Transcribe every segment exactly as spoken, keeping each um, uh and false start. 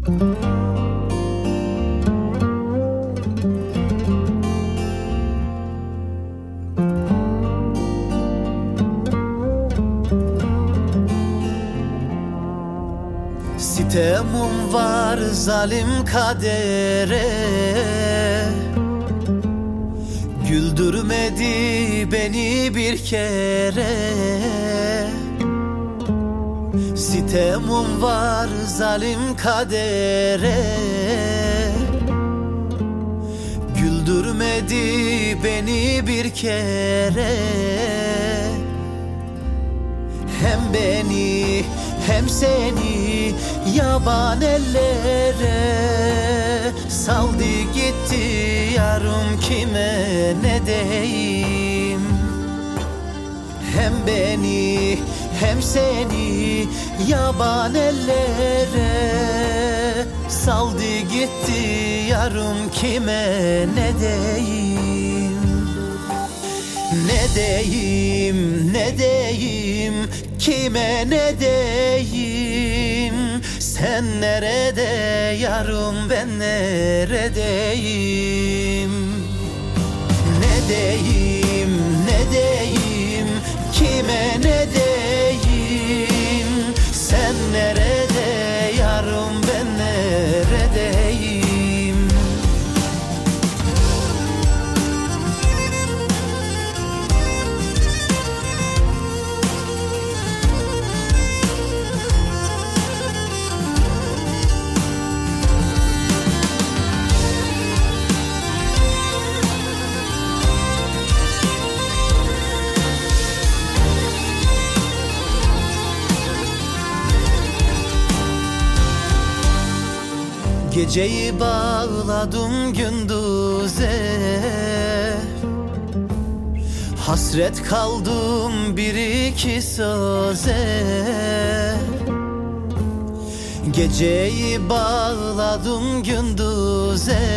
Sitemim var zalim kadere, güldürmedi beni bir kere. Sitemim var zalim kadere, güldürmedi beni bir kere. Hem beni hem seni yaban ellere saldı gitti yarım, kime ne diyeyim. Hem beni hem seni yaban ellere saldı gitti yarım, kime ne diyeyim. Ne diyeyim, ne diyeyim, kime ne diyeyim. Sen nerede yarım, ben neredeyim. Ne diyeyim, ne diyeyim, kime ne diyeyim. Sen nerede yarım, ben neredeyim. Geceyi bağladım gündüze, hasret kaldım bir iki söze. Geceyi bağladım gündüze,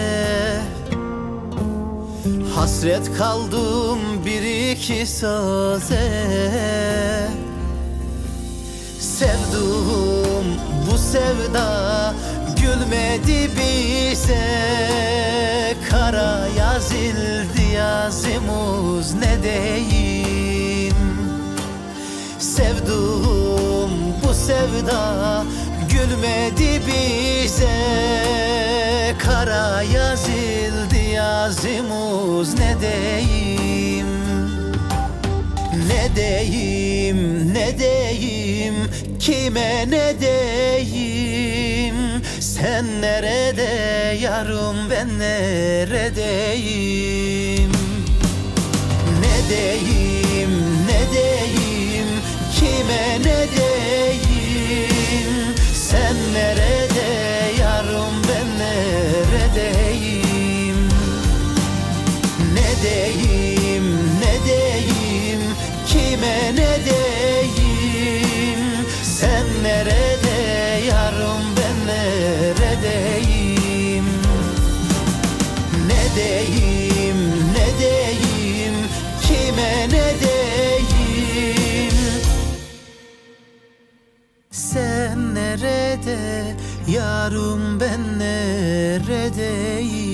hasret kaldım bir iki söze. Sevduğum bu sevda gülmedi bize, kara yazıldı yazımız, ne diyeyim. Sevduğum bu sevda gülmedi bize, kara yazıldı yazımız, ne diyeyim. Ne diyeyim, ne diyeyim, kime ne diyeyim. Sen nerede yarım, ben neredeyim. Ne diyeyim, ne diyeyim, kime ne diyeyim. Sen nerede yarım, ben neredeyim. Ne diyeyim, ne diyeyim, kime ne diyeyim. Sen nerede yarım, ben neredeyim. Ne diyeyim, ne diyeyim, kime ne diyeyim. Sen nerede yarım, ben neredeyim.